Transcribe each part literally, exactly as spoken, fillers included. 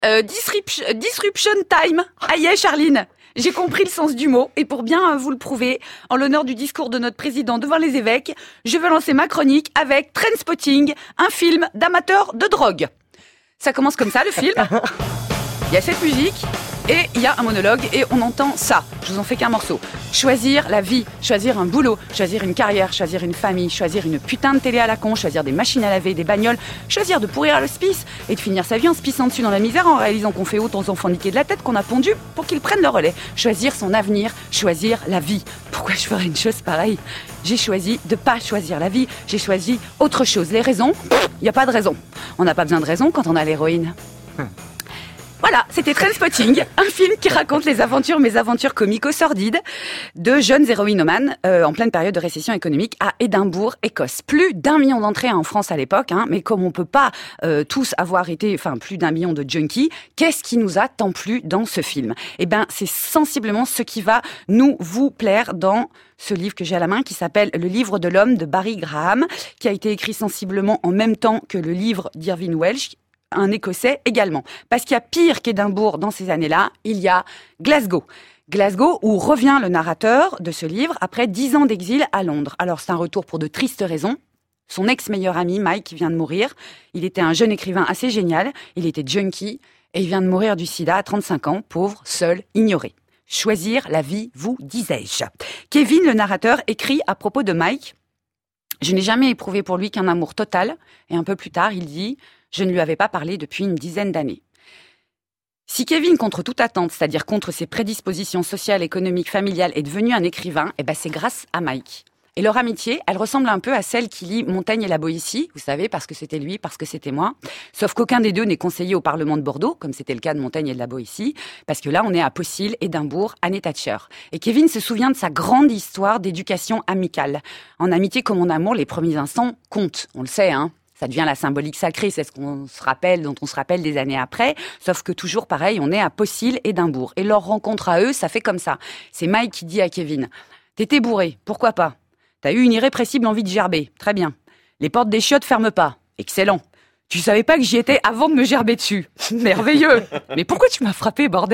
Euh, disruption, disruption time. Aïe, Charline. J'ai compris le sens du mot et pour bien vous le prouver, en l'honneur du discours de notre président devant les évêques, je veux lancer ma chronique avec Trainspotting, un film d'amateurs de drogue. Ça commence comme ça, le film. Il y a cette musique et il y a un monologue et on entend ça. Je vous en fais qu'un morceau. Choisir la vie, choisir un boulot, choisir une carrière, choisir une famille, choisir une putain de télé à la con, choisir des machines à laver, des bagnoles, choisir de pourrir à l'hospice et de finir sa vie en se pissant dessus dans la misère en réalisant qu'on fait autant aux enfants niqués de la tête qu'on a pondu pour qu'ils prennent le relais. Choisir son avenir, choisir la vie. Pourquoi je ferais une chose pareille ? J'ai choisi de pas choisir la vie, j'ai choisi autre chose. Les raisons ? Il n'y a pas de raison. On n'a pas besoin de raison quand on a l'héroïne. Voilà, c'était Trainspotting, un film qui raconte les aventures, mes aventures comico-sordides de jeunes héroïnomanes euh, en pleine période de récession économique à Édimbourg, Écosse. Plus d'un million d'entrées en France à l'époque, hein, mais comme on peut pas euh, tous avoir été, enfin plus d'un million de junkies, qu'est-ce qui nous a tant plu dans ce film ? Eh ben, c'est sensiblement ce qui va nous vous plaire dans ce livre que j'ai à la main qui s'appelle Le livre de l'homme de Barry Graham, qui a été écrit sensiblement en même temps que le livre d'Irvine Welsh, un Écossais également. Parce qu'il y a pire qu'Édimbourg dans ces années-là, il y a Glasgow. Glasgow, où revient le narrateur de ce livre après dix ans d'exil à Londres. Alors c'est un retour pour de tristes raisons. Son ex-meilleur ami, Mike, vient de mourir. Il était un jeune écrivain assez génial. Il était junkie et il vient de mourir du sida à trente-cinq ans, pauvre, seul, ignoré. Choisir la vie, vous disais-je. Kevin, le narrateur, écrit à propos de Mike. Je n'ai jamais éprouvé pour lui qu'un amour total. Et un peu plus tard, il dit... Je ne lui avais pas parlé depuis une dizaine d'années. Si Kevin, contre toute attente, c'est-à-dire contre ses prédispositions sociales, économiques, familiales, est devenu un écrivain, eh ben c'est grâce à Mike. Et leur amitié, elle ressemble un peu à celle qui lie Montaigne et la Boétie, vous savez, parce que c'était lui, parce que c'était moi. Sauf qu'aucun des deux n'est conseiller au Parlement de Bordeaux, comme c'était le cas de Montaigne et de la Boétie, parce que là, on est à Possil, Édimbourg, Anne Thatcher. Et Kevin se souvient de sa grande histoire d'éducation amicale. En amitié comme en amour, les premiers instants comptent, on le sait, hein. Ça devient la symbolique sacrée, c'est ce qu'on se rappelle, dont on se rappelle des années après. Sauf que toujours pareil, on est à Possil, Édimbourg. Et leur rencontre à eux, ça fait comme ça. C'est Mike qui dit à Kevin, « T'étais bourré, pourquoi pas ? T'as eu une irrépressible envie de gerber, très bien. Les portes des chiottes ferment pas, excellent. Tu savais pas que j'y étais avant de me gerber dessus. Merveilleux. Mais pourquoi tu m'as frappé, bordel ?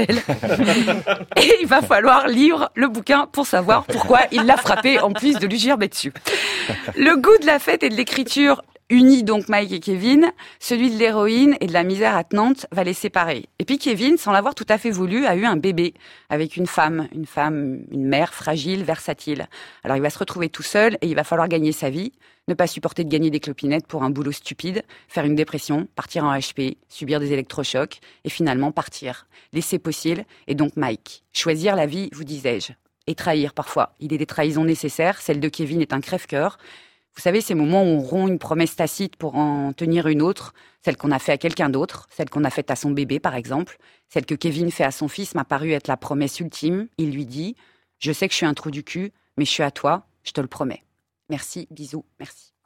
Et il va falloir lire le bouquin pour savoir pourquoi il l'a frappé en plus de lui gerber dessus. Le goût de la fête et de l'écriture unit donc Mike et Kevin, celui de l'héroïne et de la misère attenante va les séparer. Et puis Kevin, sans l'avoir tout à fait voulu, a eu un bébé avec une femme, une femme, une mère fragile, versatile. Alors il va se retrouver tout seul et il va falloir gagner sa vie, ne pas supporter de gagner des clopinettes pour un boulot stupide, faire une dépression, partir en H P, subir des électrochocs et finalement partir. Laisser Possil et donc Mike. Choisir la vie, vous disais-je. Et trahir parfois. Il est des trahisons nécessaires, celle de Kevin est un crève-cœur. Vous savez, ces moments où on rompt une promesse tacite pour en tenir une autre, celle qu'on a fait à quelqu'un d'autre, celle qu'on a faite à son bébé, par exemple, celle que Kevin fait à son fils m'a paru être la promesse ultime. Il lui dit « Je sais que je suis un trou du cul, mais je suis à toi, je te le promets. » Merci, bisous, merci.